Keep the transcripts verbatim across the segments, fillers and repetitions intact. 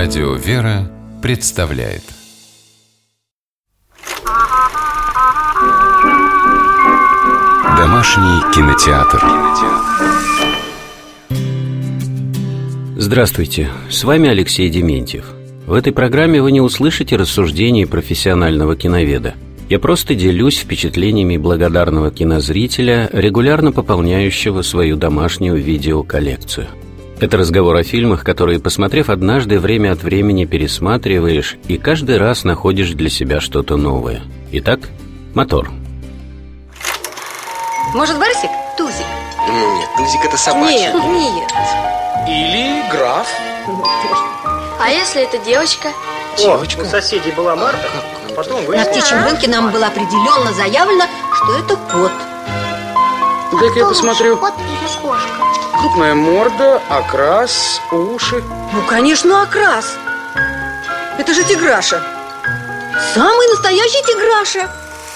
Радио «Вера» представляет Домашний кинотеатр. Здравствуйте, с вами Алексей Дементьев. В этой программе вы не услышите рассуждений профессионального киноведа. Я просто делюсь впечатлениями благодарного кинозрителя, регулярно пополняющего свою домашнюю видеоколлекцию. Это разговор о фильмах, которые, посмотрев однажды, время от времени пересматриваешь и каждый раз находишь для себя что-то новое. Итак, мотор. Может, Барсик? Тузик? Нет, Тузик — это собачий. Нет, нет. Или граф. А если это девочка? Девочка. О, у соседей была Марта, а потом На выяснилось. птичьем рынке нам было определенно заявлено, что это кот. Дай-ка я посмотрю. Кот или кошка? Крупная морда, окрас, уши. Ну, конечно, окрас. Это же тиграша. Самый настоящий тиграша.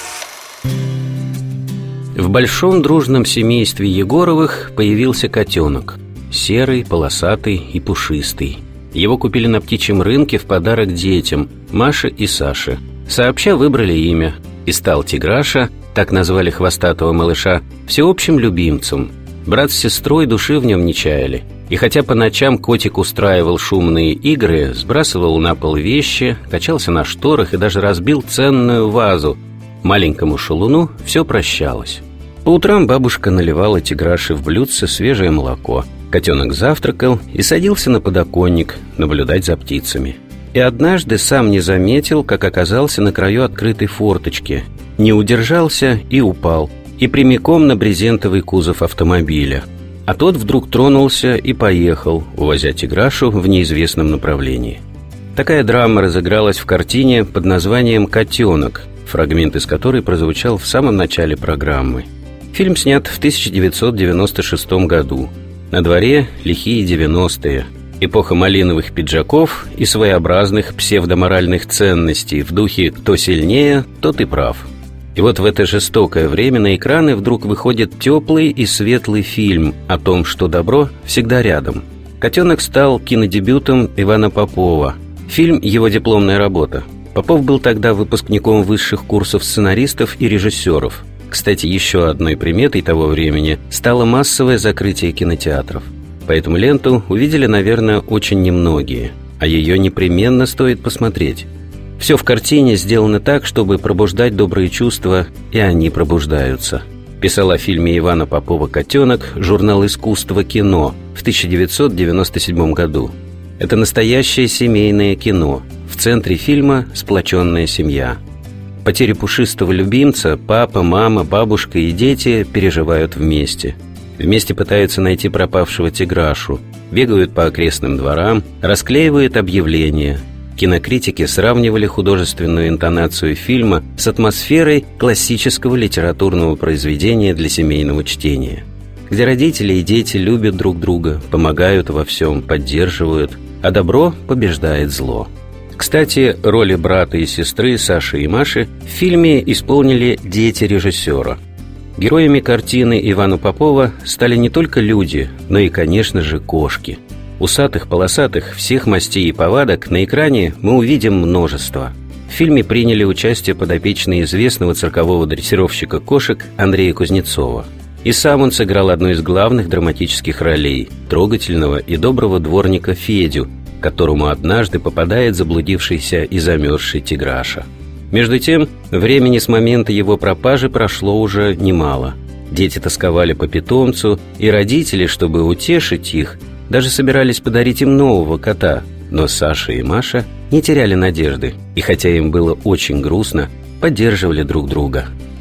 В большом дружном семействе Егоровых появился котенок. Серый, полосатый и пушистый. Его купили на птичьем рынке в подарок детям, Маше и Саше. Сообща выбрали имя. И стал Тиграша, так назвали хвостатого малыша, всеобщим любимцем. Брат с сестрой души в нем не чаяли. И хотя по ночам котик устраивал шумные игры, сбрасывал на пол вещи, качался на шторах и даже разбил ценную вазу, маленькому шалуну все прощалось. По утрам бабушка наливала Тиграше в блюдце свежее молоко. Котенок завтракал и садился на подоконник наблюдать за птицами. И однажды сам не заметил, как оказался на краю открытой форточки. Не удержался и упал. И прямиком на брезентовый кузов автомобиля. А тот вдруг тронулся и поехал, увозя Тиграшу в неизвестном направлении. Такая драма разыгралась в картине под названием «Котенок», фрагмент из которой прозвучал в самом начале программы. Фильм снят в тысяча девятьсот девяносто шестом году. На дворе лихие девяностые. Эпоха малиновых пиджаков и своеобразных псевдоморальных ценностей в духе «кто сильнее, тот и прав». И вот в это жестокое время на экраны вдруг выходит теплый и светлый фильм о том, что добро всегда рядом. «Котенок» стал кинодебютом Ивана Попова. Фильм – его дипломная работа. Попов был тогда выпускником высших курсов сценаристов и режиссеров. Кстати, еще одной приметой того времени стало массовое закрытие кинотеатров. Поэтому ленту увидели, наверное, очень немногие, а ее непременно стоит посмотреть. Все в картине сделано так, чтобы пробуждать добрые чувства, и они пробуждаются. Писал о фильме Ивана Попова «Котенок» журнал «Искусство кино» в тысяча девятьсот девяносто седьмом году. Это настоящее семейное кино. В центре фильма сплоченная семья. Потерю пушистого любимца папа, мама, бабушка и дети переживают вместе. Вместе пытаются найти пропавшего Тиграшу, бегают по окрестным дворам, расклеивают объявления. Кинокритики сравнивали художественную интонацию фильма с атмосферой классического литературного произведения для семейного чтения, где родители и дети любят друг друга, помогают во всем, поддерживают, а добро побеждает зло. Кстати, роли брата и сестры Саши и Маши в фильме исполнили дети режиссера. Героями картины Ивана Попова стали не только люди, но и, конечно же, кошки. Усатых, полосатых, всех мастей и повадок на экране мы увидим множество. В фильме приняли участие подопечные известного циркового дрессировщика кошек Андрея Кузнецова. И сам он сыграл одну из главных драматических ролей – трогательного и доброго дворника Федю, которому однажды попадает заблудившийся и замерзший Тиграша. Между тем, времени с момента его пропажи прошло уже немало. Дети тосковали по питомцу, и родители, чтобы утешить их, даже собирались подарить им нового кота. Но Саша и Маша не теряли надежды, и хотя им было очень грустно, поддерживали друг друга.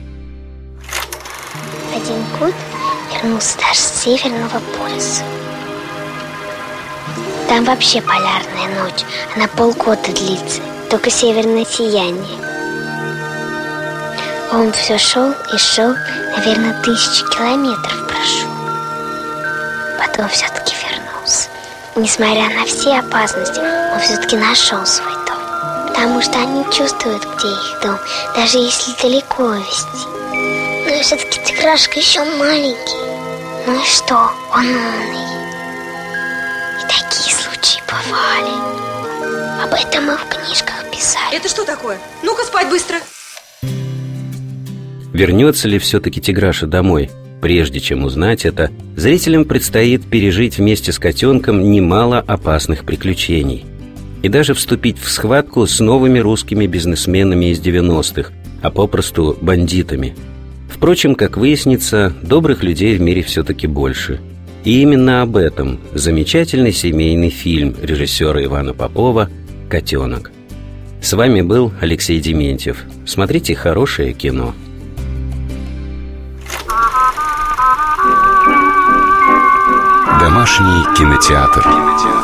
Один кот вернулся даже с Северного полюса. Там вообще полярная ночь, она полгода длится, только северное сияние. Он все шел и шел, наверное, тысячи километров прошел. Потом все-таки вернулся. Несмотря на все опасности, он все-таки нашел свой дом. Потому что они чувствуют, где их дом, даже если далеко везти. Но все-таки Тиграшка еще маленький. Ну и что, он умный. И такие случаи бывали. Об этом мы в книжках писали. Это что такое? Ну-ка спать быстро. Вернется ли все-таки Тиграша домой? Прежде чем узнать это, зрителям предстоит пережить вместе с котенком немало опасных приключений. И даже вступить в схватку с новыми русскими бизнесменами из девяностых, а попросту бандитами. Впрочем, как выяснится, добрых людей в мире все-таки больше. И именно об этом замечательный семейный фильм режиссера Ивана Попова «Котенок». С вами был Алексей Дементьев. Смотрите хорошее кино. Домашний кинотеатр.